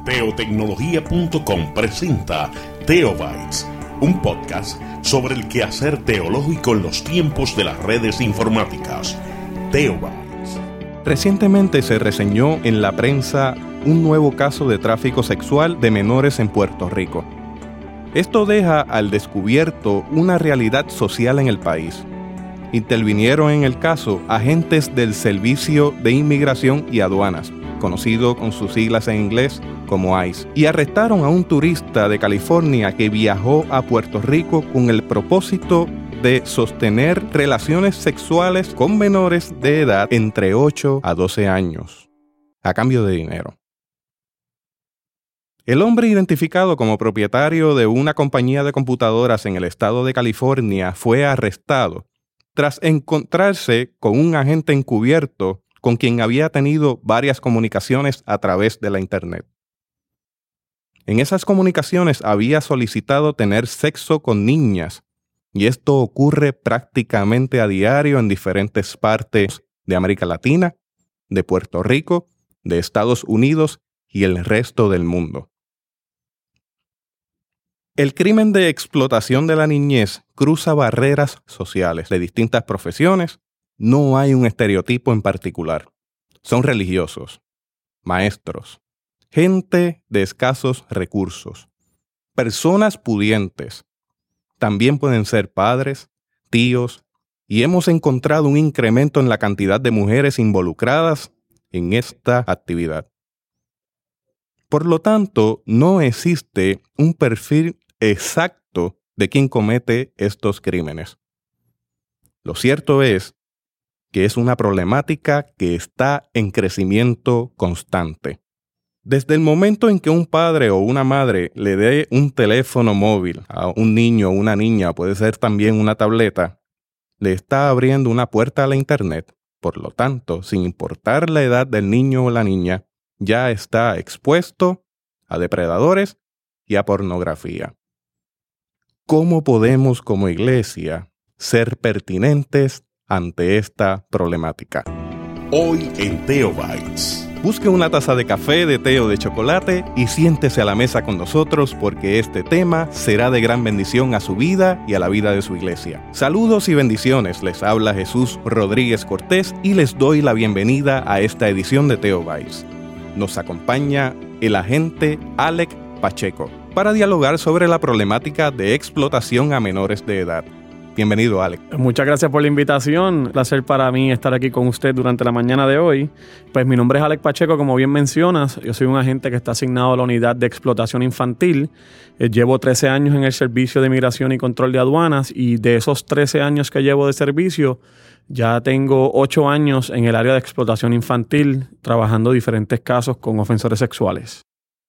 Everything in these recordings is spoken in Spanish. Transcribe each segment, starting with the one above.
Teotecnología.com presenta Teobytes, un podcast sobre el quehacer teológico en los tiempos de las redes informáticas. Teobytes. Recientemente se reseñó en la prensa un nuevo caso de tráfico sexual de menores en Puerto Rico. Esto deja al descubierto una realidad social en el país. Intervinieron en el caso agentes del Servicio de Inmigración y Aduanas, conocido con sus siglas en inglés como ICE, y arrestaron a un turista de California que viajó a Puerto Rico con el propósito de sostener relaciones sexuales con menores de edad entre 8 a 12 años, a cambio de dinero. El hombre identificado como propietario de una compañía de computadoras en el estado de California fue arrestado tras encontrarse con un agente encubierto con quien había tenido varias comunicaciones a través de la Internet. En esas comunicaciones había solicitado tener sexo con niñas, y esto ocurre prácticamente a diario en diferentes partes de América Latina, de Puerto Rico, de Estados Unidos y el resto del mundo. El crimen de explotación de la niñez cruza barreras sociales de distintas profesiones. No hay un estereotipo en particular. Son religiosos, maestros, gente de escasos recursos, personas pudientes. También pueden ser padres, tíos, y hemos encontrado un incremento en la cantidad de mujeres involucradas en esta actividad. Por lo tanto, no existe un perfil exacto de quien comete estos crímenes. Lo cierto es que es una problemática que está en crecimiento constante. Desde el momento en que un padre o una madre le dé un teléfono móvil a un niño o una niña, puede ser también una tableta, le está abriendo una puerta a la Internet. Por lo tanto, sin importar la edad del niño o la niña, ya está expuesto a depredadores y a pornografía. ¿Cómo podemos como iglesia ser pertinentes ante esta problemática? Hoy en Teobytes. Busque una taza de café, de té o de chocolate y siéntese a la mesa con nosotros porque este tema será de gran bendición a su vida y a la vida de su iglesia. Saludos y bendiciones, les habla Jesús Rodríguez Cortés y les doy la bienvenida a esta edición de Teobytes. Nos acompaña el agente Alec Pacheco para dialogar sobre la problemática de explotación a menores de edad. Bienvenido, Alec. Muchas gracias por la invitación. Un placer para mí estar aquí con usted durante la mañana de hoy. Pues mi nombre es Alec Pacheco, como bien mencionas. Yo soy un agente que está asignado a la unidad de explotación infantil. Llevo 13 años en el Servicio de Inmigración y Control de Aduanas y de esos 13 años que llevo de servicio, ya tengo 8 años en el área de explotación infantil, trabajando diferentes casos con ofensores sexuales.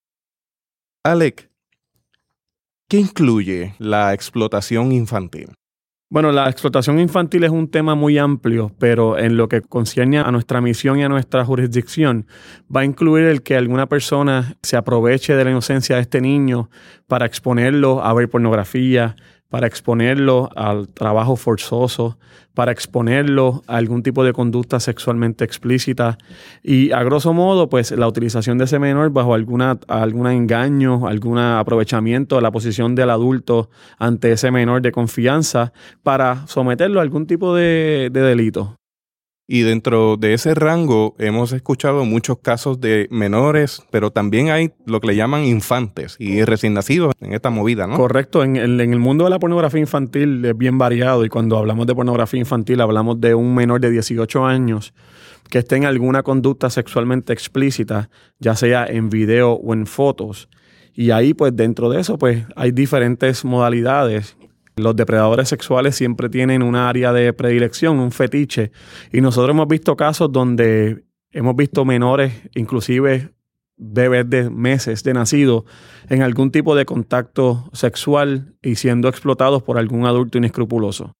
Alec, ¿qué incluye la explotación infantil? Bueno, la explotación infantil es un tema muy amplio, pero en lo que concierne a nuestra misión y a nuestra jurisdicción, va a incluir el que alguna persona se aproveche de la inocencia de este niño para exponerlo a ver pornografía, para exponerlo al trabajo forzoso, para exponerlo a algún tipo de conducta sexualmente explícita y a grosso modo pues la utilización de ese menor bajo algún engaño, algún aprovechamiento de la posición del adulto ante ese menor de confianza para someterlo a algún tipo de delito. Y dentro de ese rango hemos escuchado muchos casos de menores, pero también hay lo que le llaman infantes y recién nacidos en esta movida, ¿no? Correcto. En el mundo de la pornografía infantil es bien variado y cuando hablamos de pornografía infantil hablamos de un menor de 18 años que esté en alguna conducta sexualmente explícita, ya sea en video o en fotos. Y ahí pues dentro de eso pues hay diferentes modalidades. Los depredadores sexuales siempre tienen un área de predilección, un fetiche. Y nosotros hemos visto casos donde hemos visto menores, inclusive bebés de meses de nacido, en algún tipo de contacto sexual y siendo explotados por algún adulto inescrupuloso.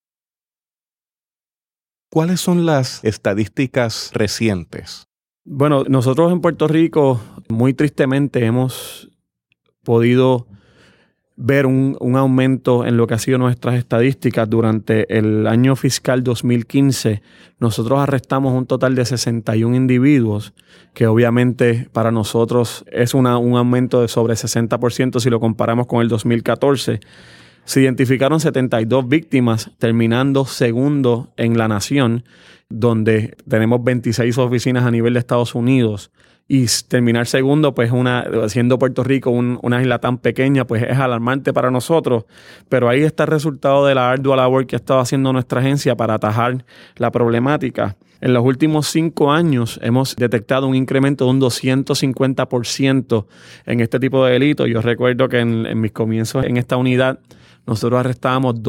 ¿Cuáles son las estadísticas recientes? Bueno, nosotros en Puerto Rico, muy tristemente, hemos podido ver un aumento en lo que ha sido nuestras estadísticas. Durante el año fiscal 2015, nosotros arrestamos un total de 61 individuos, que obviamente para nosotros es un aumento de sobre 60% si lo comparamos con el 2014. Se identificaron 72 víctimas, terminando segundo en la nación, donde tenemos 26 oficinas a nivel de Estados Unidos. Y terminar segundo, pues siendo Puerto Rico una isla tan pequeña, pues es alarmante para nosotros. Pero ahí está el resultado de la ardua labor que ha estado haciendo nuestra agencia para atajar la problemática. En los últimos 5 años hemos detectado un incremento de un 250% en este tipo de delitos. Yo recuerdo que en mis comienzos en esta unidad, nosotros arrestábamos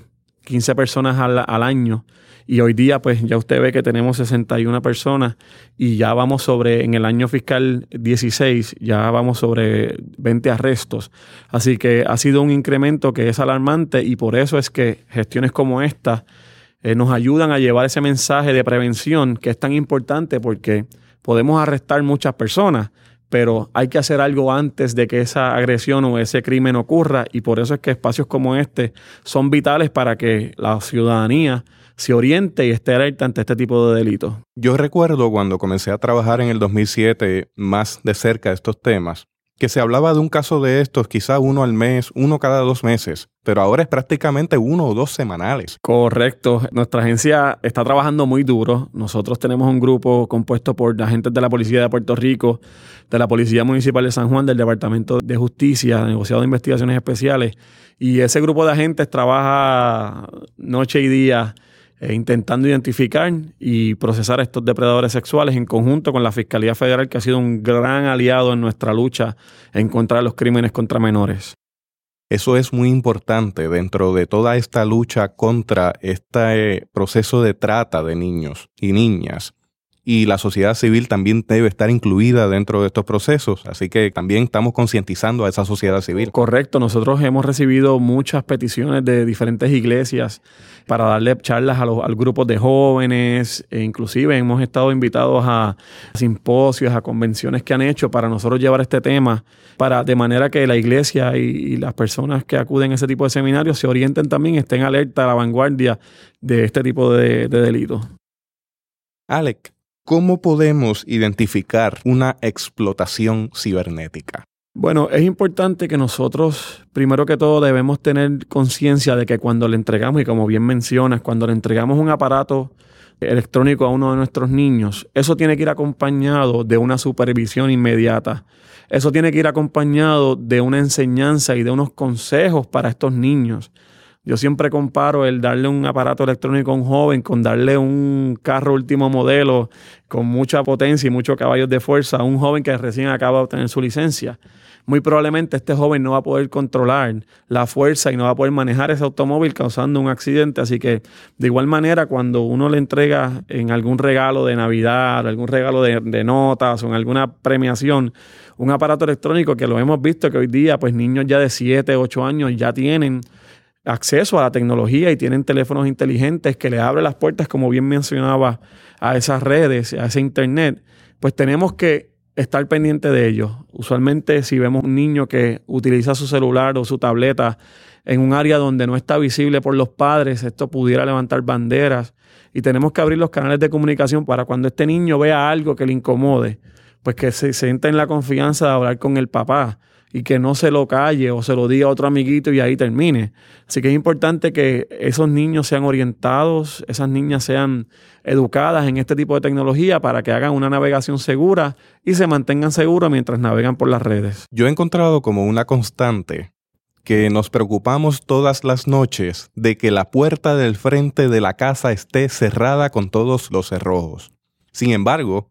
15 personas al año. Y hoy día, pues ya usted ve que tenemos 61 personas y ya vamos en el año fiscal 16, ya vamos sobre 20 arrestos. Así que ha sido un incremento que es alarmante y por eso es que gestiones como esta nos ayudan a llevar ese mensaje de prevención que es tan importante, porque podemos arrestar muchas personas, pero hay que hacer algo antes de que esa agresión o ese crimen ocurra, y por eso es que espacios como este son vitales para que la ciudadanía se oriente y esté alerta ante este tipo de delitos. Yo recuerdo cuando comencé a trabajar en el 2007 más de cerca de estos temas, que se hablaba de un caso de estos, quizá uno al mes, uno cada 2 meses, pero ahora es prácticamente 1 o 2 semanales. Correcto. Nuestra agencia está trabajando muy duro. Nosotros tenemos un grupo compuesto por agentes de la Policía de Puerto Rico, de la Policía Municipal de San Juan, del Departamento de Justicia, negociado de Investigaciones Especiales, y ese grupo de agentes trabaja noche y día intentando identificar y procesar a estos depredadores sexuales en conjunto con la Fiscalía Federal, que ha sido un gran aliado en nuestra lucha en contra de los crímenes contra menores. Eso es muy importante dentro de toda esta lucha contra este proceso de trata de niños y niñas. Y la sociedad civil también debe estar incluida dentro de estos procesos. Así que también estamos concientizando a esa sociedad civil. Correcto. Nosotros hemos recibido muchas peticiones de diferentes iglesias para darle charlas a los grupos de jóvenes. Inclusive hemos estado invitados a simposios, a convenciones que han hecho para nosotros llevar este tema, de manera que la iglesia y las personas que acuden a ese tipo de seminarios se orienten también, estén alerta a la vanguardia de este tipo de delitos. Alec, ¿cómo podemos identificar una explotación cibernética? Bueno, es importante que nosotros, primero que todo, debemos tener conciencia de que cuando le entregamos, y como bien mencionas, cuando le entregamos un aparato electrónico a uno de nuestros niños, eso tiene que ir acompañado de una supervisión inmediata. Eso tiene que ir acompañado de una enseñanza y de unos consejos para estos niños. Yo siempre comparo el darle un aparato electrónico a un joven con darle un carro último modelo con mucha potencia y muchos caballos de fuerza a un joven que recién acaba de obtener su licencia. Muy probablemente este joven no va a poder controlar la fuerza y no va a poder manejar ese automóvil causando un accidente. Así que de igual manera, cuando uno le entrega en algún regalo de Navidad, algún regalo de notas o en alguna premiación, un aparato electrónico, que lo hemos visto que hoy día pues niños ya de 7, 8 años ya tienen acceso a la tecnología y tienen teléfonos inteligentes que le abren las puertas, como bien mencionaba, a esas redes, a ese internet, pues tenemos que estar pendiente de ellos. Usualmente si vemos un niño que utiliza su celular o su tableta en un área donde no está visible por los padres, esto pudiera levantar banderas, y tenemos que abrir los canales de comunicación para cuando este niño vea algo que le incomode, pues que se sienta en la confianza de hablar con el papá y que no se lo calle o se lo diga a otro amiguito y ahí termine. Así que es importante que esos niños sean orientados, esas niñas sean educadas en este tipo de tecnología para que hagan una navegación segura y se mantengan seguros mientras navegan por las redes. Yo he encontrado como una constante que nos preocupamos todas las noches de que la puerta del frente de la casa esté cerrada con todos los cerrojos. Sin embargo,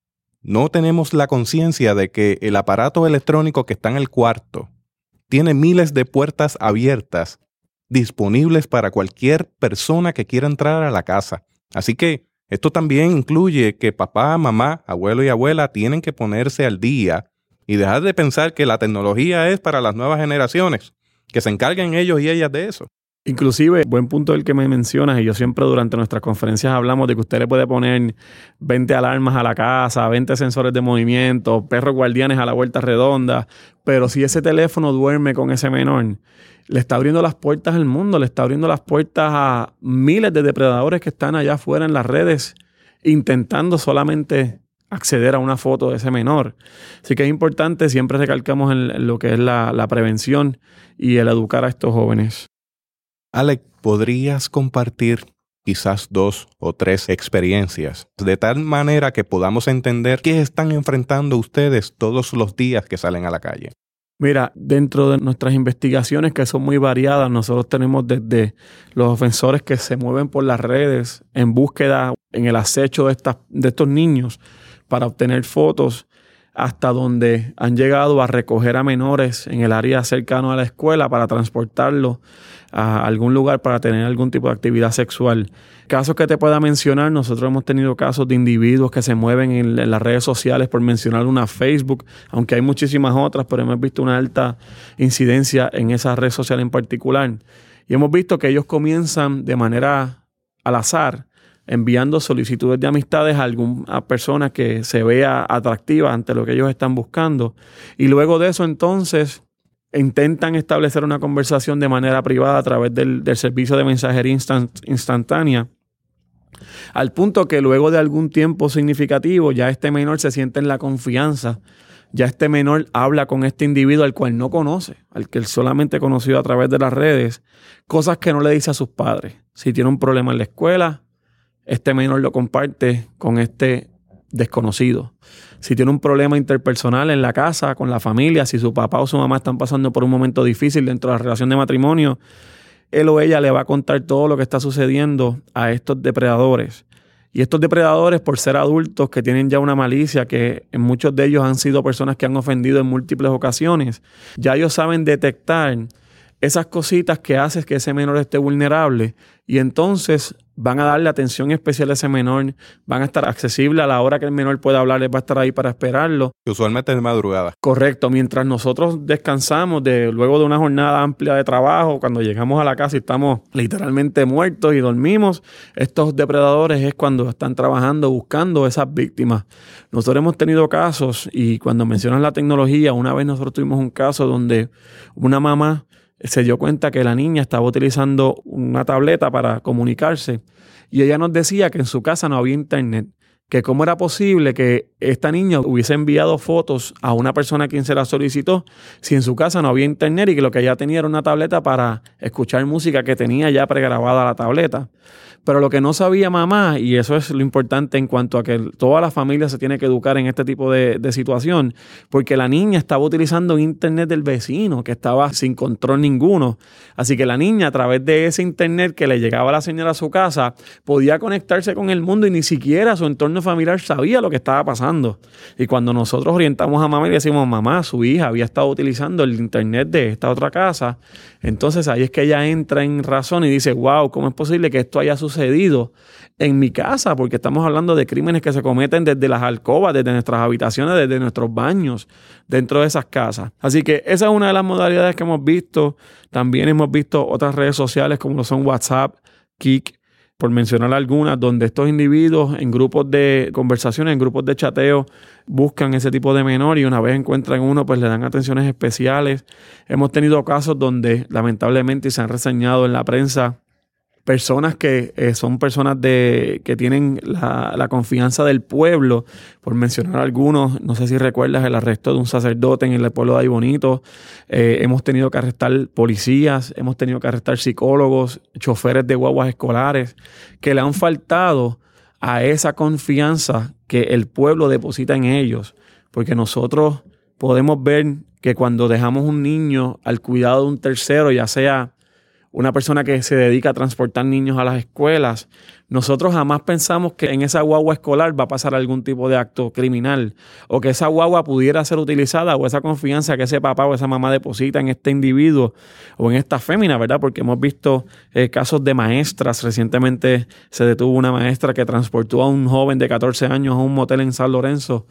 no tenemos la conciencia de que el aparato electrónico que está en el cuarto tiene miles de puertas abiertas disponibles para cualquier persona que quiera entrar a la casa. Así que esto también incluye que papá, mamá, abuelo y abuela tienen que ponerse al día y dejar de pensar que la tecnología es para las nuevas generaciones, que se encarguen ellos y ellas de eso. Inclusive, buen punto el que me mencionas, y yo siempre durante nuestras conferencias hablamos de que usted le puede poner 20 alarmas a la casa, 20 sensores de movimiento, perros guardianes a la vuelta redonda, pero si ese teléfono duerme con ese menor, le está abriendo las puertas al mundo, le está abriendo las puertas a miles de depredadores que están allá afuera en las redes intentando solamente acceder a una foto de ese menor. Así que es importante, siempre recalcamos en lo que es la prevención y el educar a estos jóvenes. Alex, ¿podrías compartir quizás 2 o 3 experiencias de tal manera que podamos entender qué están enfrentando ustedes todos los días que salen a la calle? Mira, dentro de nuestras investigaciones, que son muy variadas, nosotros tenemos desde los ofensores que se mueven por las redes en búsqueda, en el acecho de estos niños para obtener fotos, hasta donde han llegado a recoger a menores en el área cercano a la escuela para transportarlos a algún lugar para tener algún tipo de actividad sexual. Casos que te pueda mencionar, nosotros hemos tenido casos de individuos que se mueven en las redes sociales, por mencionar una Facebook, aunque hay muchísimas otras, pero hemos visto una alta incidencia en esa red social en particular. Y hemos visto que ellos comienzan de manera al azar, enviando solicitudes de amistades a alguna persona que se vea atractiva ante lo que ellos están buscando. Y luego de eso, entonces, intentan establecer una conversación de manera privada a través del servicio de mensajería instantánea, al punto que luego de algún tiempo significativo, ya este menor se siente en la confianza. Ya este menor habla con este individuo al cual no conoce, al que él solamente conoció a través de las redes, cosas que no le dice a sus padres. Si tiene un problema en la escuela, este menor lo comparte con este desconocido. Si tiene un problema interpersonal en la casa, con la familia, si su papá o su mamá están pasando por un momento difícil dentro de la relación de matrimonio, él o ella le va a contar todo lo que está sucediendo a estos depredadores. Y estos depredadores, por ser adultos que tienen ya una malicia, que en muchos de ellos han sido personas que han ofendido en múltiples ocasiones, ya ellos saben detectar esas cositas que hacen que ese menor esté vulnerable, y entonces van a darle atención especial a ese menor, van a estar accesibles a la hora que el menor pueda hablar, va a estar ahí para esperarlo. Usualmente de madrugada. Correcto, mientras nosotros descansamos luego de una jornada amplia de trabajo, cuando llegamos a la casa y estamos literalmente muertos y dormimos, estos depredadores es cuando están trabajando, buscando esas víctimas. Nosotros hemos tenido casos, y cuando mencionas la tecnología, una vez nosotros tuvimos un caso donde una mamá se dio cuenta que la niña estaba utilizando una tableta para comunicarse, y ella nos decía que en su casa no había internet, que cómo era posible que esta niña hubiese enviado fotos a una persona a quien se la solicitó si en su casa no había internet, y que lo que ella tenía era una tableta para escuchar música que tenía ya pregrabada la tableta. Pero lo que no sabía mamá, y eso es lo importante en cuanto a que toda la familia se tiene que educar en este tipo de situación, porque la niña estaba utilizando internet del vecino, que estaba sin control ninguno. Así que la niña, a través de ese internet que le llegaba a la señora a su casa, podía conectarse con el mundo, y ni siquiera su entorno familiar sabía lo que estaba pasando. Y cuando nosotros orientamos a mamá y le decimos, mamá, su hija había estado utilizando el internet de esta otra casa, entonces ahí es que ella entra en razón y dice, wow, ¿cómo es posible que esto haya sucedido en mi casa? Porque estamos hablando de crímenes que se cometen desde las alcobas, desde nuestras habitaciones, desde nuestros baños, dentro de esas casas. Así que esa es una de las modalidades que hemos visto. También hemos visto otras redes sociales como lo son WhatsApp, Kik, por mencionar algunas, donde estos individuos en grupos de conversaciones, en grupos de chateo, buscan ese tipo de menor, y una vez encuentran uno, pues le dan atenciones especiales. Hemos tenido casos donde lamentablemente se han reseñado en la prensa personas que son personas que tienen la confianza del pueblo, por mencionar algunos. No sé si recuerdas el arresto de un sacerdote en el pueblo de Aybonito. Hemos tenido que arrestar policías, hemos tenido que arrestar psicólogos, choferes de guaguas escolares, que le han faltado a esa confianza que el pueblo deposita en ellos. Porque nosotros podemos ver que cuando dejamos un niño al cuidado de un tercero, ya sea una persona que se dedica a transportar niños a las escuelas, nosotros jamás pensamos que en esa guagua escolar va a pasar algún tipo de acto criminal, o que esa guagua pudiera ser utilizada, o esa confianza que ese papá o esa mamá deposita en este individuo o en esta fémina, ¿verdad? Porque hemos visto casos de maestras. Recientemente se detuvo una maestra que transportó a un joven de 14 años a un motel en San Lorenzo.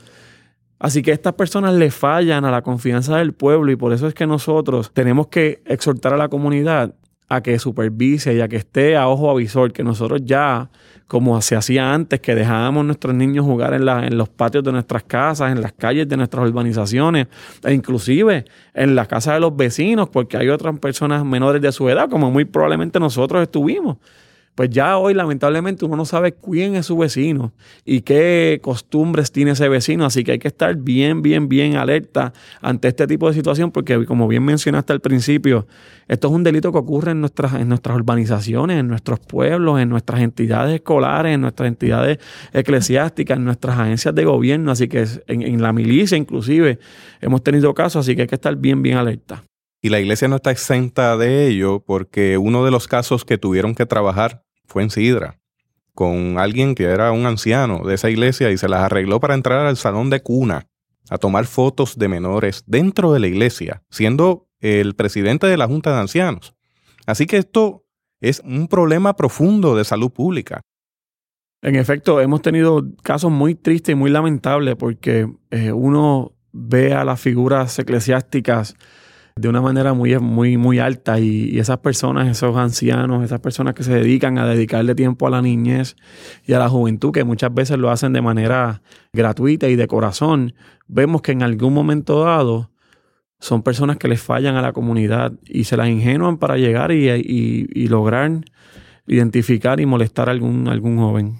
Así que estas personas le fallan a la confianza del pueblo, y por eso es que nosotros tenemos que exhortar a la comunidad a que supervise y a que esté a ojo avisor, que nosotros ya, como se hacía antes, que dejábamos a nuestros niños jugar en los patios de nuestras casas, en las calles de nuestras urbanizaciones, e inclusive en la casa de los vecinos, porque hay otras personas menores de su edad, como muy probablemente nosotros estuvimos. Pues ya hoy, lamentablemente, uno no sabe quién es su vecino y qué costumbres tiene ese vecino. Así que hay que estar bien alerta ante este tipo de situación, porque como bien mencionaste al principio, esto es un delito que ocurre en nuestras urbanizaciones, en nuestros pueblos, en nuestras entidades escolares, en nuestras entidades eclesiásticas, en nuestras agencias de gobierno. Así que en la milicia inclusive hemos tenido casos, así que hay que estar bien alerta. Y la iglesia no está exenta de ello, porque uno de los casos que tuvieron que trabajar fue en Sidra, con alguien que era un anciano de esa iglesia y se las arregló para entrar al salón de cuna a tomar fotos de menores dentro de la iglesia, siendo el presidente de la Junta de Ancianos. Así que esto es un problema profundo de salud pública. En efecto, hemos tenido casos muy tristes y muy lamentables, porque uno ve a las figuras eclesiásticas de una manera muy alta, y esas personas, esos ancianos, esas personas que se dedican a dedicarle tiempo a la niñez y a la juventud, que muchas veces lo hacen de manera gratuita y de corazón, vemos que en algún momento dado son personas que les fallan a la comunidad y se las ingenúan para llegar y lograr identificar y molestar a algún joven.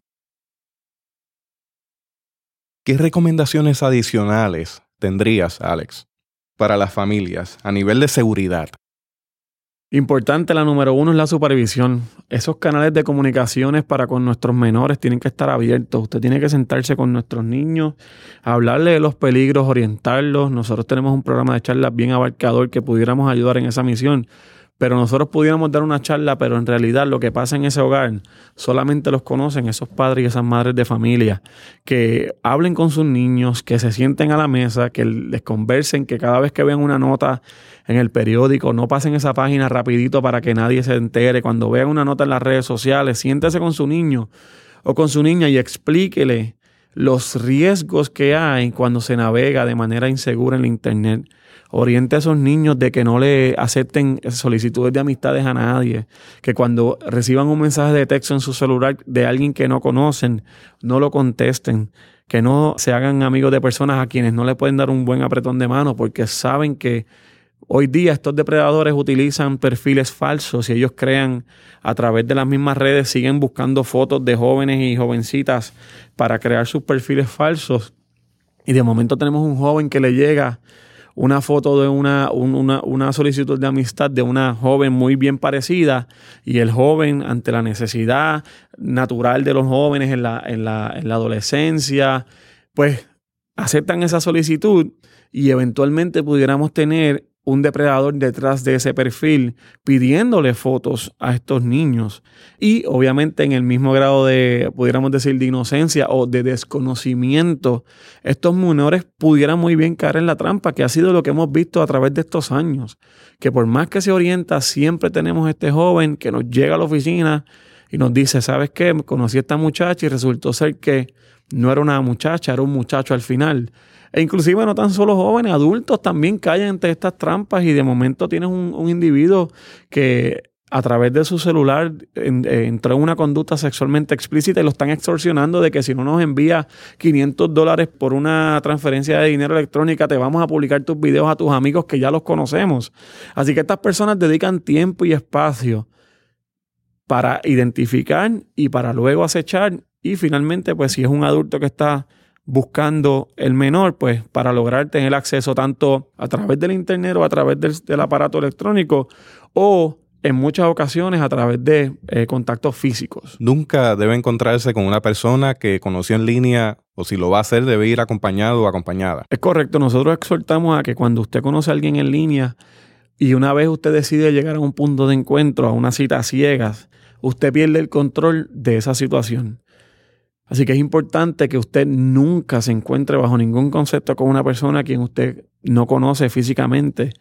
¿Qué recomendaciones adicionales tendrías, Alex, para las familias a nivel de seguridad? Importante, la número 1 es la supervisión. Esos canales de comunicaciones para con nuestros menores tienen que estar abiertos. Usted tiene que sentarse con nuestros niños, hablarle de los peligros, orientarlos. Nosotros tenemos un programa de charlas bien abarcador que pudiéramos ayudar en esa misión. Pero nosotros pudiéramos dar una charla, pero en realidad lo que pasa en ese hogar solamente los conocen esos padres y esas madres de familia. Que hablen con sus niños, que se sienten a la mesa, que les conversen, que cada vez que vean una nota en el periódico, no pasen esa página rapidito para que nadie se entere. Cuando vean una nota en las redes sociales, siéntese con su niño o con su niña y explíquele los riesgos que hay cuando se navega de manera insegura en la internet. Oriente a esos niños de que no le acepten solicitudes de amistades a nadie, que cuando reciban un mensaje de texto en su celular de alguien que no conocen, no lo contesten, que no se hagan amigos de personas a quienes no le pueden dar un buen apretón de mano, porque saben que hoy día estos depredadores utilizan perfiles falsos y ellos crean a través de las mismas redes, siguen buscando fotos de jóvenes y jovencitas para crear sus perfiles falsos. Y de momento tenemos un joven que le llega una foto de una solicitud de amistad de una joven muy bien parecida, y el joven, ante la necesidad natural de los jóvenes en la adolescencia, pues aceptan esa solicitud, y eventualmente pudiéramos tener un depredador detrás de ese perfil pidiéndole fotos a estos niños. Y obviamente en el mismo grado de, pudiéramos decir, de inocencia o de desconocimiento, estos menores pudieran muy bien caer en la trampa, que ha sido lo que hemos visto a través de estos años. Que por más que se orienta, siempre tenemos este joven que nos llega a la oficina y nos dice, ¿sabes qué? Conocí a esta muchacha y resultó ser que no era una muchacha, era un muchacho al final. E inclusive no tan solo jóvenes, adultos también caen entre estas trampas, y de momento tienes un individuo que a través de su celular entró en una conducta sexualmente explícita y lo están extorsionando de que si no nos envía $500 por una transferencia de dinero electrónica, te vamos a publicar tus videos a tus amigos que ya los conocemos. Así que estas personas dedican tiempo y espacio para identificar y para luego acechar, y finalmente, pues si es un adulto que está buscando el menor, pues para lograr tener acceso tanto a través del internet o a través del aparato electrónico, o en muchas ocasiones a través de contactos físicos. Nunca debe encontrarse con una persona que conoció en línea, o si lo va a hacer debe ir acompañado o acompañada. Es correcto. Nosotros exhortamos a que cuando usted conoce a alguien en línea y una vez usted decide llegar a un punto de encuentro, a una cita a ciegas, usted pierde el control de esa situación. Así que es importante que usted nunca se encuentre bajo ningún concepto con una persona a quien usted no conoce físicamente.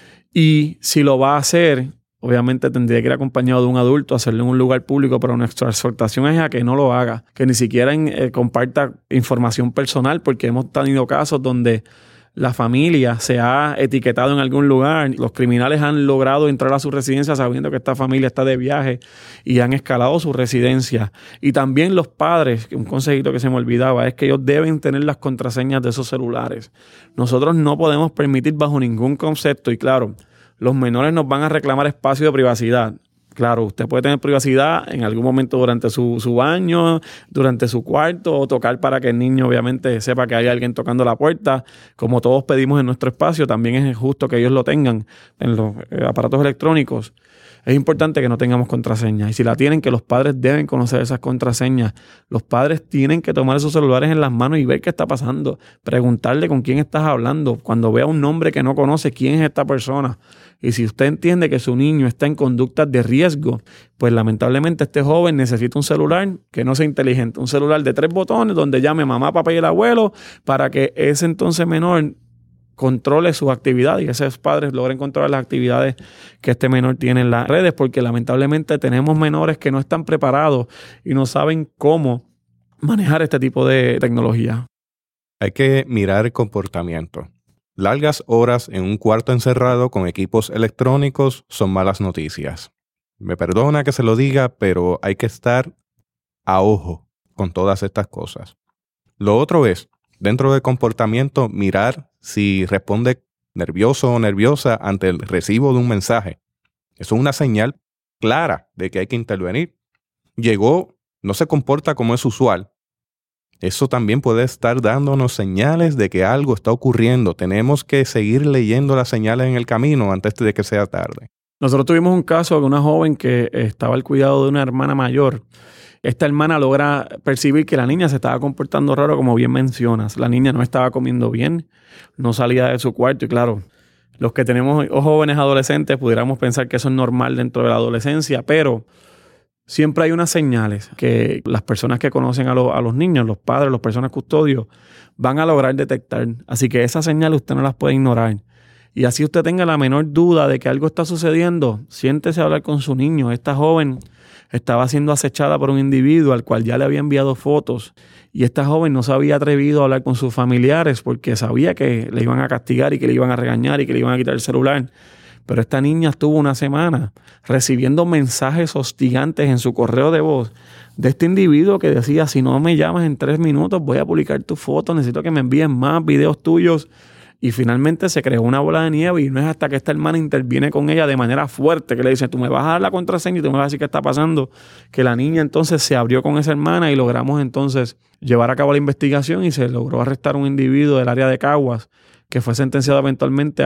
Y si lo va a hacer, obviamente tendría que ir acompañado de un adulto, hacerlo en un lugar público, pero nuestra exhortación es a que no lo haga, que ni siquiera comparta información personal, porque hemos tenido casos donde la familia se ha etiquetado en algún lugar. Los criminales han logrado entrar a su residencia sabiendo que esta familia está de viaje y han escalado su residencia. Y también los padres, un consejito que se me olvidaba, es que ellos deben tener las contraseñas de esos celulares. Nosotros no podemos permitir bajo ningún concepto, y claro, los menores nos van a reclamar espacio de privacidad. Claro, usted puede tener privacidad en algún momento durante su baño, durante su cuarto, o tocar para que el niño obviamente sepa que hay alguien tocando la puerta. Como todos pedimos en nuestro espacio, también es justo que ellos lo tengan en los aparatos electrónicos. Es importante que no tengamos contraseñas. Y si la tienen, que los padres deben conocer esas contraseñas. Los padres tienen que tomar esos celulares en las manos y ver qué está pasando. Preguntarle con quién estás hablando. Cuando vea un nombre que no conoce, quién es esta persona. Y si usted entiende que su niño está en conductas de riesgo, pues lamentablemente este joven necesita un celular que no sea inteligente. Un celular de 3 botones donde llame mamá, papá y el abuelo para que ese entonces menor controle sus actividades y esos padres logren controlar las actividades que este menor tiene en las redes, porque lamentablemente tenemos menores que no están preparados y no saben cómo manejar este tipo de tecnología. Hay que mirar el comportamiento. Largas horas en un cuarto encerrado con equipos electrónicos son malas noticias. Me perdona que se lo diga, pero hay que estar a ojo con todas estas cosas. Lo otro es, dentro del comportamiento, mirar si responde nervioso o nerviosa ante el recibo de un mensaje. Eso es una señal clara de que hay que intervenir. Llegó, no se comporta como es usual. Eso también puede estar dándonos señales de que algo está ocurriendo. Tenemos que seguir leyendo las señales en el camino antes de que sea tarde. Nosotros tuvimos un caso de una joven que estaba al cuidado de una hermana mayor. Esta hermana logra percibir que la niña se estaba comportando raro, como bien mencionas. La niña no estaba comiendo bien, no salía de su cuarto. Y claro, los que tenemos jóvenes adolescentes pudiéramos pensar que eso es normal dentro de la adolescencia, pero siempre hay unas señales que las personas que conocen a los niños, los padres, las personas custodios, van a lograr detectar. Así que esas señales usted no las puede ignorar. Y así usted tenga la menor duda de que algo está sucediendo, siéntese a hablar con su niño. Esta joven estaba siendo acechada por un individuo al cual ya le había enviado fotos, y esta joven no se había atrevido a hablar con sus familiares porque sabía que le iban a castigar y que le iban a regañar y que le iban a quitar el celular. Pero esta niña estuvo una semana recibiendo mensajes hostigantes en su correo de voz de este individuo que decía: si no me llamas en 3 minutos voy a publicar tu foto, necesito que me envíes más videos tuyos. Y finalmente se creó una bola de nieve, y no es hasta que esta hermana interviene con ella de manera fuerte, que le dice: tú me vas a dar la contraseña y tú me vas a decir qué está pasando, que la niña entonces se abrió con esa hermana y logramos entonces llevar a cabo la investigación y se logró arrestar a un individuo del área de Caguas que fue sentenciado eventualmente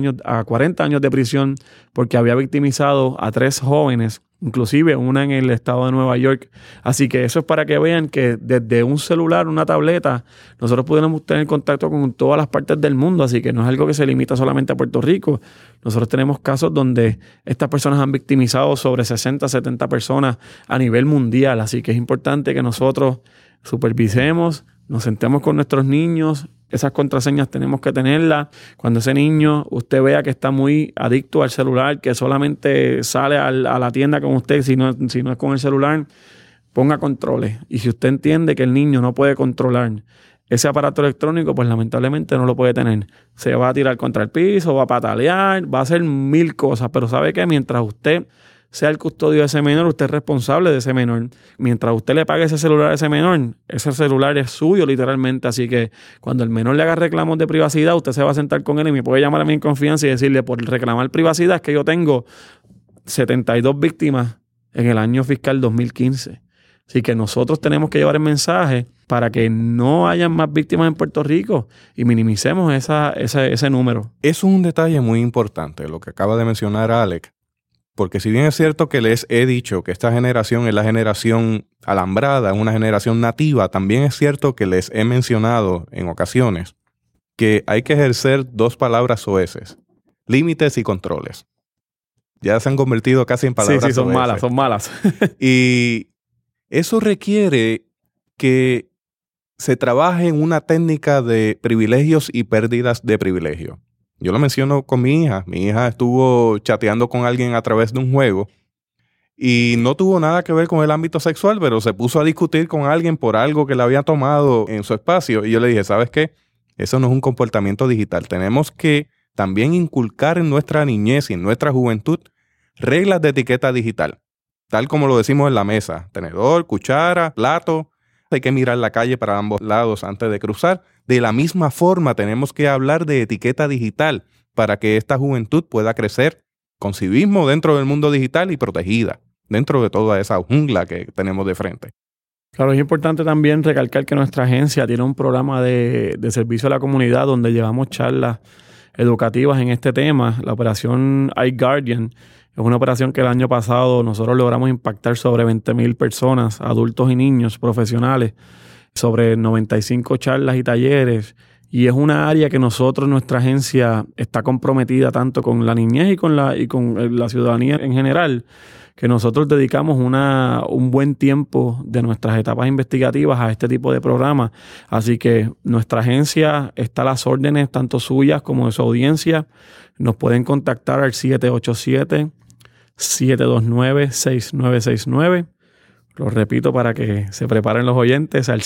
a 40 años de prisión porque había victimizado a 3 jóvenes, inclusive una en el estado de Nueva York. Así que eso es para que vean que desde un celular, una tableta, nosotros podemos tener contacto con todas las partes del mundo. Así que no es algo que se limita solamente a Puerto Rico. Nosotros tenemos casos donde estas personas han victimizado sobre 60, 70 personas a nivel mundial. Así que es importante que nosotros supervisemos, nos sentemos con nuestros niños. Esas contraseñas tenemos que tenerlas. Cuando ese niño usted vea que está muy adicto al celular, que solamente sale a la tienda con usted, si no es con el celular, ponga controles. Y si usted entiende que el niño no puede controlar ese aparato electrónico, pues lamentablemente no lo puede tener. Se va a tirar contra el piso, va a patalear, va a hacer 1000 cosas. Pero ¿sabe qué? Mientras usted sea el custodio de ese menor, usted es responsable de ese menor. Mientras usted le pague ese celular a ese menor, ese celular es suyo literalmente. Así que cuando el menor le haga reclamos de privacidad, usted se va a sentar con él y me puede llamar a mí en confianza y decirle: por reclamar privacidad es que yo tengo 72 víctimas en el año fiscal 2015. Así que nosotros tenemos que llevar el mensaje para que no haya más víctimas en Puerto Rico y minimicemos ese número. Es un detalle muy importante lo que acaba de mencionar Alex. Porque si bien es cierto que les he dicho que esta generación es la generación alambrada, una generación nativa, también es cierto que les he mencionado en ocasiones que hay que ejercer 2 palabras soeces: límites y controles. Ya se han convertido casi en palabras soeces. Sí, son malas. Y eso requiere que se trabaje en una técnica de privilegios y pérdidas de privilegio. Yo lo menciono con mi hija. Mi hija estuvo chateando con alguien a través de un juego y no tuvo nada que ver con el ámbito sexual, pero se puso a discutir con alguien por algo que le había tomado en su espacio. Y yo le dije: ¿sabes qué? Eso no es un comportamiento digital. Tenemos que también inculcar en nuestra niñez y en nuestra juventud reglas de etiqueta digital, tal como lo decimos en la mesa: tenedor, cuchara, plato. Hay que mirar la calle para ambos lados antes de cruzar. De la misma forma, tenemos que hablar de etiqueta digital para que esta juventud pueda crecer con civismo dentro del mundo digital y protegida dentro de toda esa jungla que tenemos de frente. Claro, es importante también recalcar que nuestra agencia tiene un programa de servicio a la comunidad donde llevamos charlas educativas en este tema. La operación iGuardian es una operación que el año pasado nosotros logramos impactar sobre 20,000 personas, adultos y niños profesionales, sobre 95 charlas y talleres. Y es una área que nosotros, nuestra agencia, está comprometida tanto con la niñez y con la ciudadanía en general, que nosotros dedicamos un buen tiempo de nuestras etapas investigativas a este tipo de programas. Así que nuestra agencia está a las órdenes, tanto suyas como de su audiencia. Nos pueden contactar al 787-729-6969. Lo repito para que se preparen los oyentes, al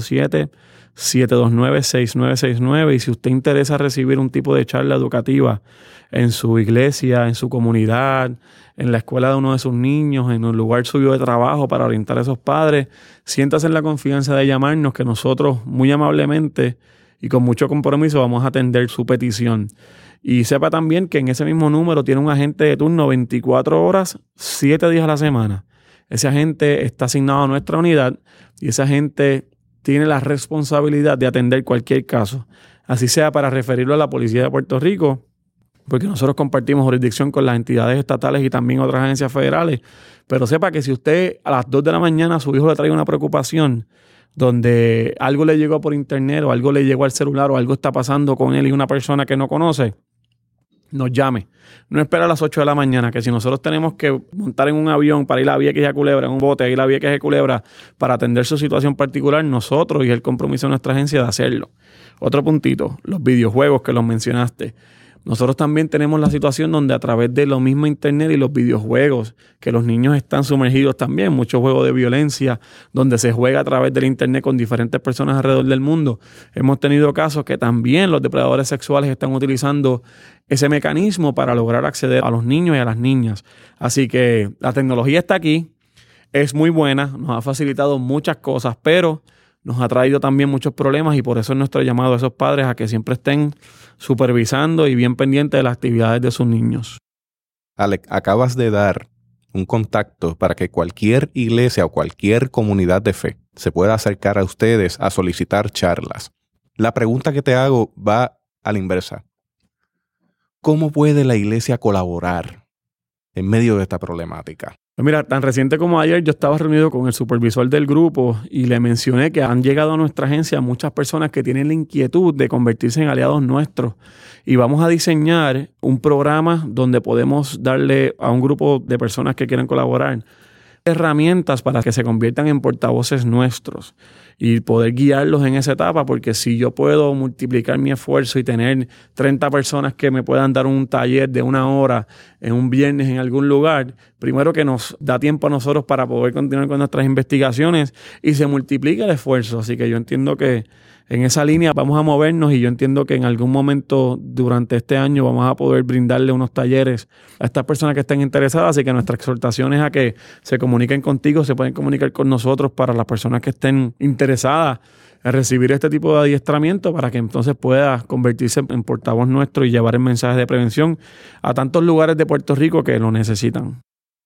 787-729-6969. Y si usted interesa recibir un tipo de charla educativa en su iglesia, en su comunidad, en la escuela de uno de sus niños, en un lugar suyo de trabajo para orientar a esos padres, siéntase en la confianza de llamarnos, que nosotros muy amablemente y con mucho compromiso vamos a atender su petición. Y sepa también que en ese mismo número tiene un agente de turno 24 horas, 7 días a la semana. Ese agente está asignado a nuestra unidad y ese agente tiene la responsabilidad de atender cualquier caso, así sea para referirlo a la Policía de Puerto Rico, porque nosotros compartimos jurisdicción con las entidades estatales y también otras agencias federales. Pero sepa que si usted a las 2 de la mañana a su hijo le trae una preocupación donde algo le llegó por internet o algo le llegó al celular o algo está pasando con él y una persona que no conoce, nos llame. No espera a las 8 de la mañana, que si nosotros tenemos que montar en un avión para ir a Vieques y a Culebra, en un bote, ir a Vieques y a Culebra para atender su situación particular, nosotros, y el compromiso de nuestra agencia de hacerlo. Otro puntito, los videojuegos que los mencionaste. Nosotros también tenemos la situación donde a través de lo mismo internet y los videojuegos, que los niños están sumergidos también, muchos juegos de violencia, donde se juega a través del internet con diferentes personas alrededor del mundo. Hemos tenido casos que también los depredadores sexuales están utilizando ese mecanismo para lograr acceder a los niños y a las niñas. Así que la tecnología está aquí, es muy buena, nos ha facilitado muchas cosas, pero nos ha traído también muchos problemas y por eso es nuestro llamado a esos padres a que siempre estén supervisando y bien pendientes de las actividades de sus niños. Alec, acabas de dar un contacto para que cualquier iglesia o cualquier comunidad de fe se pueda acercar a ustedes a solicitar charlas. La pregunta que te hago va a la inversa. ¿Cómo puede la iglesia colaborar en medio de esta problemática? Pues mira, tan reciente como ayer yo estaba reunido con el supervisor del grupo y le mencioné que han llegado a nuestra agencia muchas personas que tienen la inquietud de convertirse en aliados nuestros y vamos a diseñar un programa donde podemos darle a un grupo de personas que quieran colaborar herramientas para que se conviertan en portavoces nuestros y poder guiarlos en esa etapa, porque si yo puedo multiplicar mi esfuerzo y tener 30 personas que me puedan dar un taller de 1 hora en un viernes en algún lugar, primero que nos da tiempo a nosotros para poder continuar con nuestras investigaciones y se multiplica el esfuerzo. Así que yo entiendo que en esa línea vamos a movernos y yo entiendo que en algún momento durante este año vamos a poder brindarle unos talleres a estas personas que estén interesadas. Así que nuestra exhortación es a que se comuniquen contigo, se pueden comunicar con nosotros para las personas que estén interesadas en recibir este tipo de adiestramiento para que entonces pueda convertirse en portavoz nuestro y llevar el mensaje de prevención a tantos lugares de Puerto Rico que lo necesitan.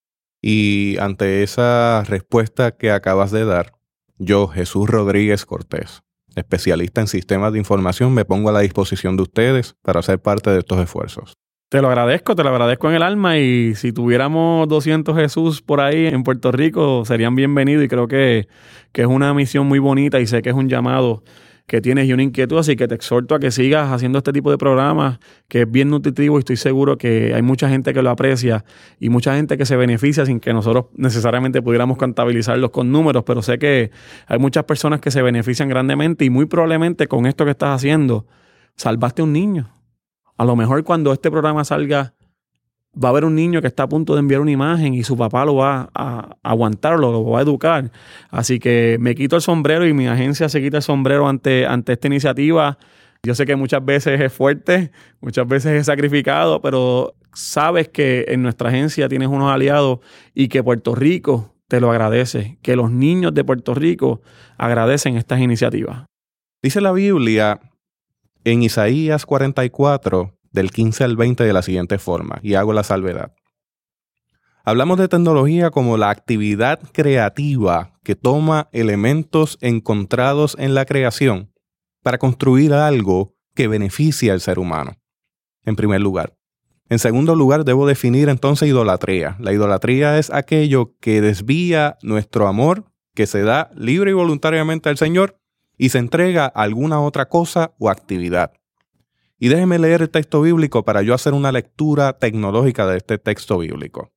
Y ante esa respuesta que acabas de dar, yo, Jesús Rodríguez Cortés, especialista en sistemas de información, me pongo a la disposición de ustedes para ser parte de estos esfuerzos. Te lo agradezco en el alma y si tuviéramos 200 Jesús por ahí en Puerto Rico serían bienvenidos y creo que es una misión muy bonita y sé que es un llamado que tienes y una inquietud, así que te exhorto a que sigas haciendo este tipo de programas que es bien nutritivo y estoy seguro que hay mucha gente que lo aprecia y mucha gente que se beneficia sin que nosotros necesariamente pudiéramos contabilizarlos con números, pero sé que hay muchas personas que se benefician grandemente y muy probablemente con esto que estás haciendo salvaste a un niño. A lo mejor cuando este programa salga va a haber un niño que está a punto de enviar una imagen y su papá lo va a aguantar, lo va a educar. Así que me quito el sombrero y mi agencia se quita el sombrero ante esta iniciativa Yo sé que muchas veces es fuerte, muchas veces es sacrificado, pero sabes que en nuestra agencia tienes unos aliados y que Puerto Rico te lo agradece, que los niños de Puerto Rico agradecen estas iniciativas. Dice la Biblia en Isaías 44, del 15 al 20 de la siguiente forma, y hago la salvedad. Hablamos de tecnología como la actividad creativa que toma elementos encontrados en la creación para construir algo que beneficie al ser humano, en primer lugar. En segundo lugar, debo definir entonces idolatría. La idolatría es aquello que desvía nuestro amor, que se da libre y voluntariamente al Señor y se entrega a alguna otra cosa o actividad. Y déjeme leer el texto bíblico para yo hacer una lectura tecnológica de este texto bíblico.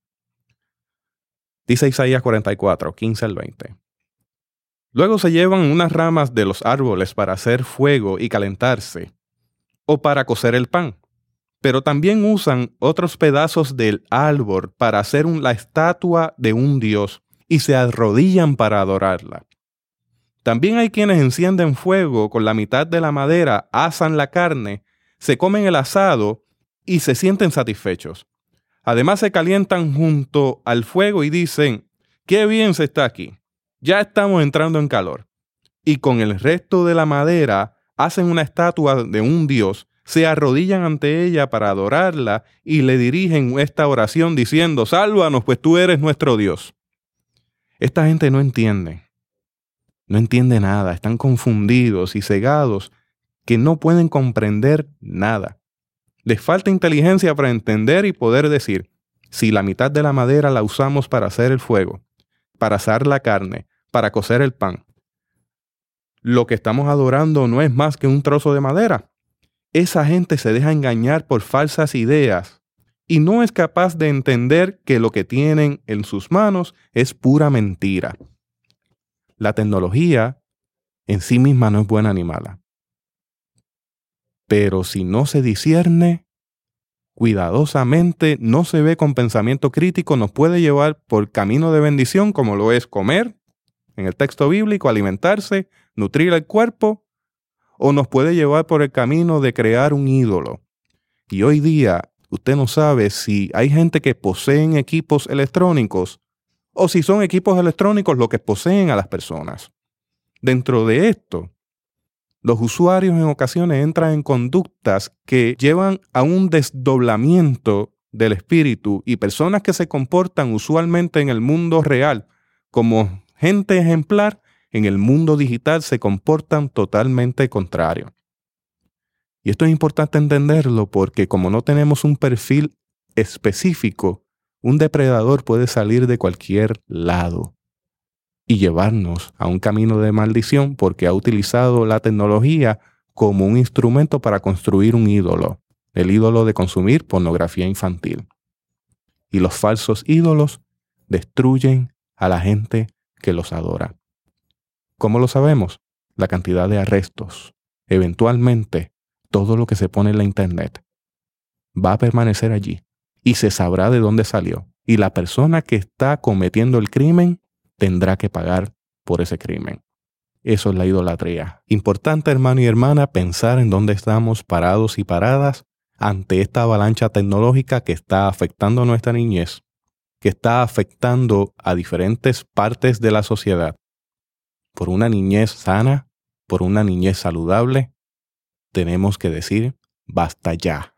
Dice Isaías 44, 15 al 20. Luego se llevan unas ramas de los árboles para hacer fuego y calentarse, o para cocer el pan. Pero también usan otros pedazos del árbol para hacer la estatua de un dios y se arrodillan para adorarla. También hay quienes encienden fuego con la mitad de la madera, asan la carne, se comen el asado y se sienten satisfechos. Además se calientan junto al fuego y dicen, ¡qué bien se está aquí! Ya estamos entrando en calor. Y con el resto de la madera hacen una estatua de un dios, se arrodillan ante ella para adorarla y le dirigen esta oración diciendo, sálvanos, pues tú eres nuestro Dios. Esta gente no entiende nada, están confundidos y cegados que no pueden comprender nada. Les falta inteligencia para entender y poder decir, si la mitad de la madera la usamos para hacer el fuego, para asar la carne, para cocer el pan, lo que estamos adorando no es más que un trozo de madera. Esa gente se deja engañar por falsas ideas y no es capaz de entender que lo que tienen en sus manos es pura mentira. La tecnología en sí misma no es buena ni mala. Pero si no se discierne cuidadosamente, no se ve con pensamiento crítico, nos puede llevar por camino de bendición como lo es comer, en el texto bíblico, alimentarse, nutrir el cuerpo, o nos puede llevar por el camino de crear un ídolo. Y hoy día, usted no sabe si hay gente que poseen equipos electrónicos o si son equipos electrónicos los que poseen a las personas. Dentro de esto, los usuarios en ocasiones entran en conductas que llevan a un desdoblamiento del espíritu y personas que se comportan usualmente en el mundo real como gente ejemplar, en el mundo digital se comportan totalmente contrario. Y esto es importante entenderlo porque como no tenemos un perfil específico, un depredador puede salir de cualquier lado y llevarnos a un camino de maldición porque ha utilizado la tecnología como un instrumento para construir un ídolo, el ídolo de consumir pornografía infantil. Y los falsos ídolos destruyen a la gente que los adora. ¿Cómo lo sabemos? La cantidad de arrestos. Eventualmente, todo lo que se pone en la internet va a permanecer allí y se sabrá de dónde salió. Y la persona que está cometiendo el crimen tendrá que pagar por ese crimen. Eso es la idolatría. Importante, hermano y hermana, pensar en dónde estamos parados y paradas ante esta avalancha tecnológica que está afectando a nuestra niñez, que está afectando a diferentes partes de la sociedad. Por una niñez sana, por una niñez saludable, tenemos que decir, basta ya.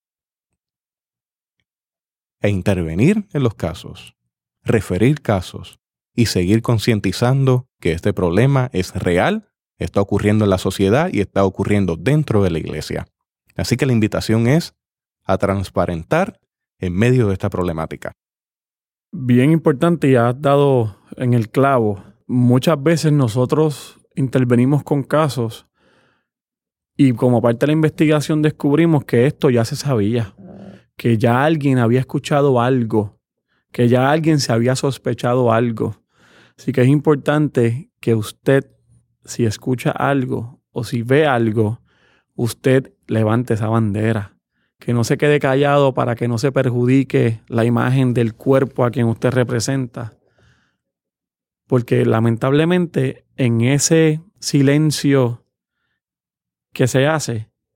E intervenir en los casos, referir casos y seguir concientizando que este problema es real, está ocurriendo en la sociedad y está ocurriendo dentro de la iglesia. Así que la invitación es a transparentar en medio de esta problemática. Bien importante, y has dado en el clavo. Muchas veces nosotros intervenimos con casos y como parte de la investigación descubrimos que esto ya se sabía, que ya alguien había escuchado algo, que ya alguien se había sospechado algo. Así que es importante que usted, si escucha algo o si ve algo, usted levante esa bandera. Que no se quede callado para que no se perjudique la imagen del cuerpo a quien usted representa. Porque lamentablemente en ese silencio que se hace,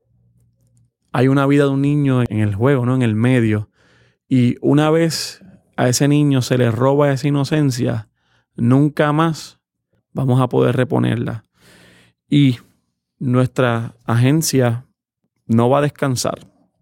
hay una vida de un niño en el juego, ¿no? En el medio. Y una vez a ese niño se le roba esa inocencia, nunca más vamos a poder reponerla. Y nuestra agencia no va a descansar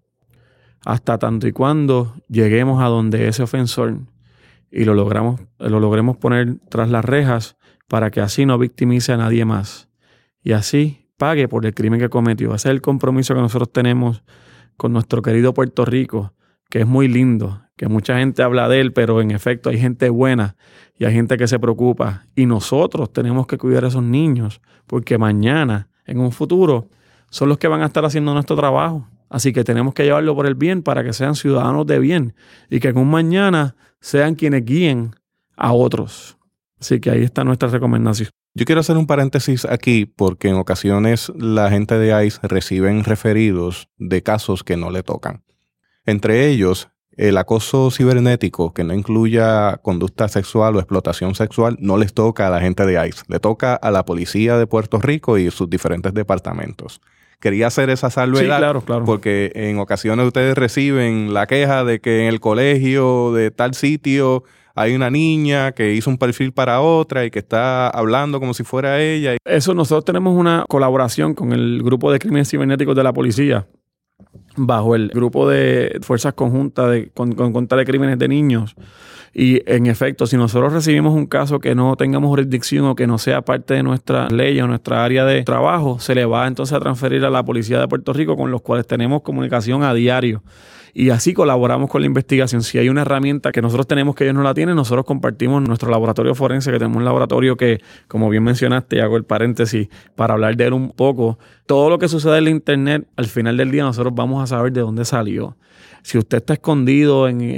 hasta tanto y cuando lleguemos a donde ese ofensor y lo logremos poner tras las rejas para que así no victimice a nadie más y así pague por el crimen que cometió. Ese es el compromiso que nosotros tenemos con nuestro querido Puerto Rico, que es muy lindo, que mucha gente habla de él, pero en efecto hay gente buena y hay gente que se preocupa. Y nosotros tenemos que cuidar a esos niños, porque mañana, en un futuro, son los que van a estar haciendo nuestro trabajo. Así que tenemos que llevarlo por el bien para que sean ciudadanos de bien y que en un mañana sean quienes guíen a otros. Así que ahí está nuestra recomendación. Yo quiero hacer un paréntesis aquí porque en ocasiones la gente de ICE reciben referidos de casos que no le tocan. Entre ellos, el acoso cibernético que no incluya conducta sexual o explotación sexual no les toca a la gente de ICE. Le toca a la policía de Puerto Rico y sus diferentes departamentos. Quería hacer esa salvedad claro. Porque en ocasiones ustedes reciben la queja de que en el colegio de tal sitio hay una niña que hizo un perfil para otra y que está hablando como si fuera ella. Eso, nosotros tenemos una colaboración con el grupo de crímenes cibernéticos de la policía bajo el grupo de fuerzas conjuntas contra de crímenes de niños. Y en efecto, si nosotros recibimos un caso que no tengamos jurisdicción o que no sea parte de nuestra ley o nuestra área de trabajo, se le va entonces a transferir a la Policía de Puerto Rico, con los cuales tenemos comunicación a diario. Y así colaboramos con la investigación. Si hay una herramienta que nosotros tenemos que ellos no la tienen, nosotros compartimos nuestro laboratorio forense, que tenemos un laboratorio que, como bien mencionaste, y hago el paréntesis para hablar de él un poco. Todo lo que sucede en la internet, al final del día nosotros vamos a saber de dónde salió. Si usted está escondido en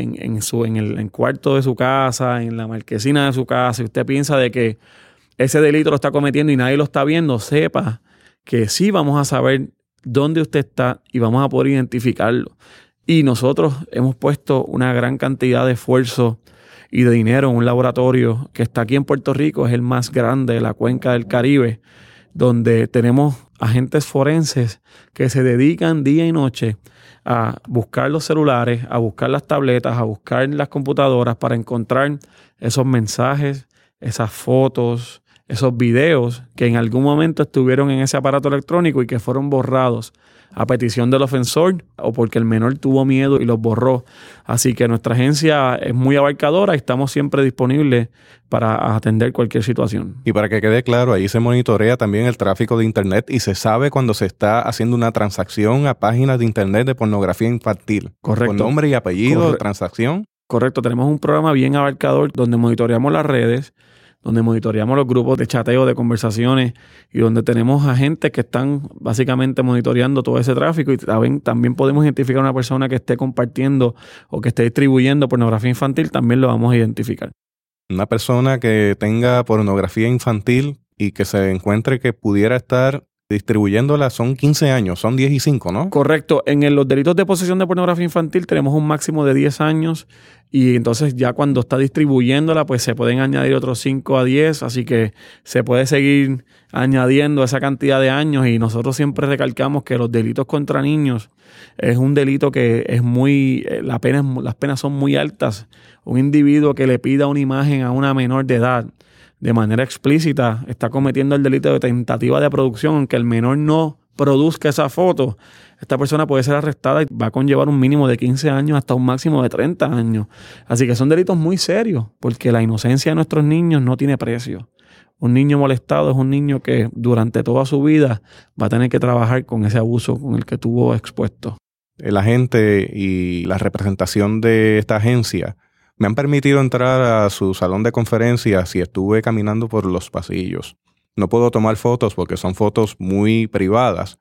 el cuarto de su casa, en la marquesina de su casa, y usted piensa de que ese delito lo está cometiendo y nadie lo está viendo, sepa que sí vamos a saber dónde usted está y vamos a poder identificarlo. Y nosotros hemos puesto una gran cantidad de esfuerzo y de dinero en un laboratorio que está aquí en Puerto Rico, es el más grande de la cuenca del Caribe, donde tenemos agentes forenses que se dedican día y noche a buscar los celulares, a buscar las tabletas, a buscar las computadoras para encontrar esos mensajes, esas fotos, esos videos que en algún momento estuvieron en ese aparato electrónico y que fueron borrados a petición del ofensor o porque el menor tuvo miedo y los borró. Así que nuestra agencia es muy abarcadora y estamos siempre disponibles para atender cualquier situación. Y para que quede claro, ahí se monitorea también el tráfico de internet y se sabe cuando se está haciendo una transacción a páginas de internet de pornografía infantil. Correcto. Con nombre y apellido, transacción. Correcto. Tenemos un programa bien abarcador donde monitoreamos las redes, donde monitoreamos los grupos de chateo, de conversaciones y donde tenemos agentes que están básicamente monitoreando todo ese tráfico y también podemos identificar a una persona que esté compartiendo o que esté distribuyendo pornografía infantil, también lo vamos a identificar. Una persona que tenga pornografía infantil y que se encuentre que pudiera estar distribuyéndola, son 15 años, son 10 y 5, ¿no? Correcto. En los delitos de posesión de pornografía infantil tenemos un máximo de 10 años y entonces ya cuando está distribuyéndola pues se pueden añadir otros 5 a 10, así que se puede seguir añadiendo esa cantidad de años y nosotros siempre recalcamos que los delitos contra niños es un delito que es las penas son muy altas. Un individuo que le pida una imagen a una menor de edad de manera explícita está cometiendo el delito de tentativa de producción, aunque el menor no produzca esa foto. Esta persona puede ser arrestada y va a conllevar un mínimo de 15 años hasta un máximo de 30 años. Así que son delitos muy serios, porque la inocencia de nuestros niños no tiene precio. Un niño molestado es un niño que durante toda su vida va a tener que trabajar con ese abuso con el que estuvo expuesto. El agente y la representación de esta agencia me han permitido entrar a su salón de conferencias y estuve caminando por los pasillos. No puedo tomar fotos porque son fotos muy privadas,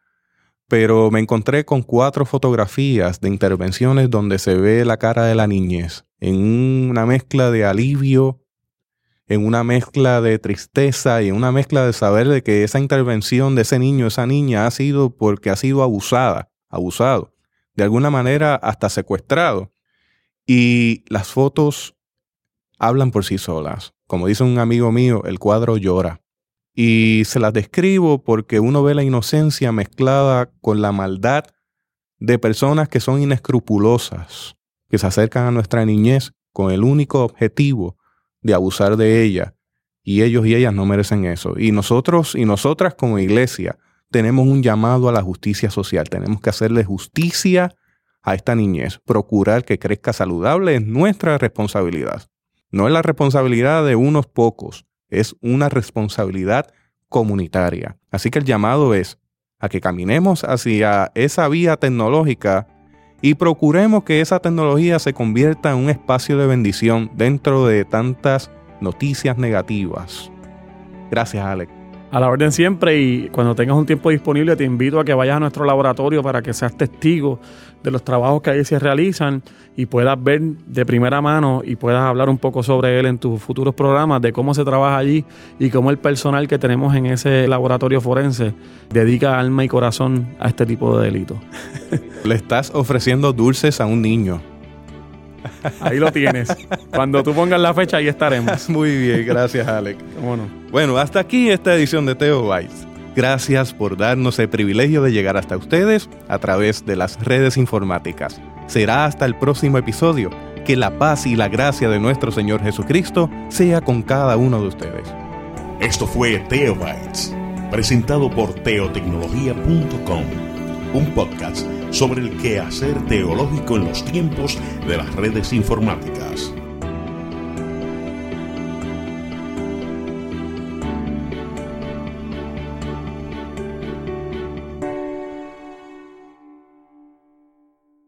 pero me encontré con 4 fotografías de intervenciones donde se ve la cara de la niñez, en una mezcla de alivio, en una mezcla de tristeza y en una mezcla de saber de que esa intervención de ese niño, esa niña ha sido porque ha sido abusado, de alguna manera hasta secuestrado. Y las fotos hablan por sí solas. Como dice un amigo mío, el cuadro llora. Y se las describo porque uno ve la inocencia mezclada con la maldad de personas que son inescrupulosas, que se acercan a nuestra niñez con el único objetivo de abusar de ella. Y ellos y ellas no merecen eso. Y nosotros y nosotras como iglesia tenemos un llamado a la justicia social. Tenemos que hacerle justicia a esta niñez. Procurar que crezca saludable es nuestra responsabilidad. No es la responsabilidad de unos pocos. Es una responsabilidad comunitaria. Así que el llamado es a que caminemos hacia esa vía tecnológica y procuremos que esa tecnología se convierta en un espacio de bendición dentro de tantas noticias negativas. Gracias, Alex. A la orden siempre, y cuando tengas un tiempo disponible te invito a que vayas a nuestro laboratorio para que seas testigo de los trabajos que ahí se realizan y puedas ver de primera mano y puedas hablar un poco sobre él en tus futuros programas, de cómo se trabaja allí y cómo el personal que tenemos en ese laboratorio forense dedica alma y corazón a este tipo de delitos. Le estás ofreciendo dulces a un niño. Ahí lo tienes. Cuando tú pongas la fecha, ahí estaremos. Muy bien, gracias, Alex. ¿Cómo no? Bueno, hasta aquí esta edición de Theo Bites. Gracias por darnos el privilegio de llegar hasta ustedes a través de las redes informáticas. Será hasta el próximo episodio. Que la paz y la gracia de nuestro Señor Jesucristo sea con cada uno de ustedes. Esto fue Theo Bites, presentado por teotecnología.com, un podcast sobre el quehacer teológico en los tiempos de las redes informáticas.